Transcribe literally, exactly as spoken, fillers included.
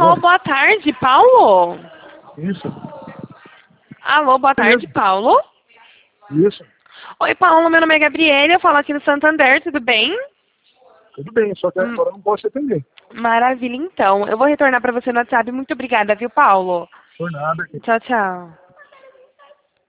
Alô, boa tarde, Paulo? Isso. Alô, boa tarde, Paulo? Isso. Oi, Paulo, meu nome é Gabriela, eu falo aqui no Santander, tudo bem? Tudo bem, só que Hum. agora eu não posso atender. Maravilha, então. Eu vou retornar para você no WhatsApp. Muito obrigada, viu, Paulo? Por nada. Tchau, tchau.